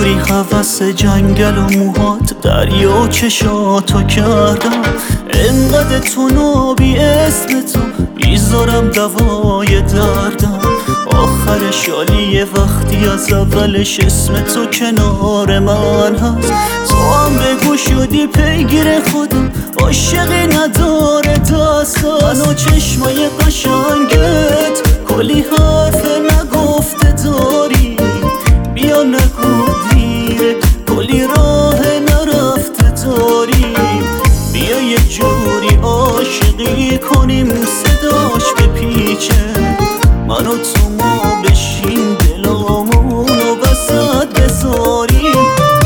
داری هوس جنگل و موهات دریا چشاتو کردم. انقدر تو نابی اسم تو میذارم دوای دردم. آخر شالیه وقتی از اولش اسم تو کنار من هست. تو هم بگو شدی پیگیر خودم، عاشقی نداره دستم. من و چشمای قشنگت کلی حرف نگفته داری. بیا نگو دیره، کلی راه نرفته داری. بیا یه جوری عاشقی کنیم صداش بپیچه. من و تو ما بشین دلامونو وسط بذاریم.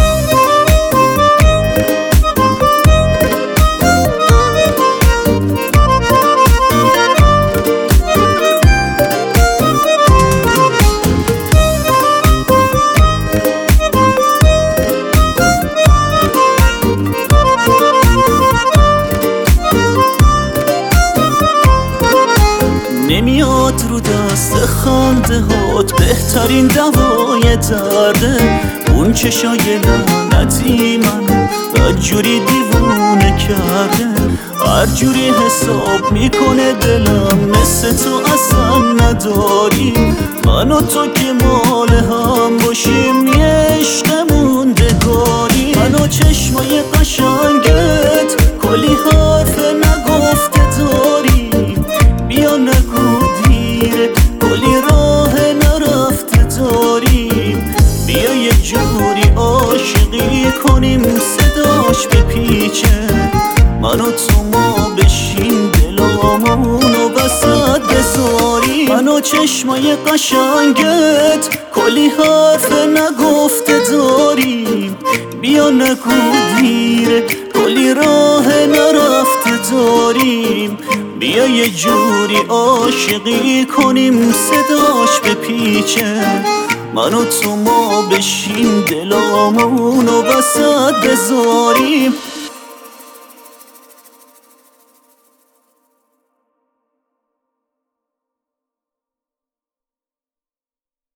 نمیاد رو دست خنده هات بهترین دوای درده. اون چشای لعنتی منو بدجوری دیوونه کرده. هر جوری حساب میکنه دلم مثل تو اصلا نداری. من و تو که مال هم باشیم یه عشق موندگاری. من و چشمای قشنگت کلی حرف نگفته داری. بیا نگو دیره، کلی راه نرفته داریم. بیا یه جوری عاشقی کنیم صداش بپیچه. من و تو ما بشین دلامونو وسط بذاریم. من و چشمای قشنگت کلی حرف نگفته داریم. بیا نگو دیره، کلی راه نرفته داریم. بیا یه جوری عاشقی کنیم صداش بپیچه. من و تو ما بشین دلامونو وسط بذاریم.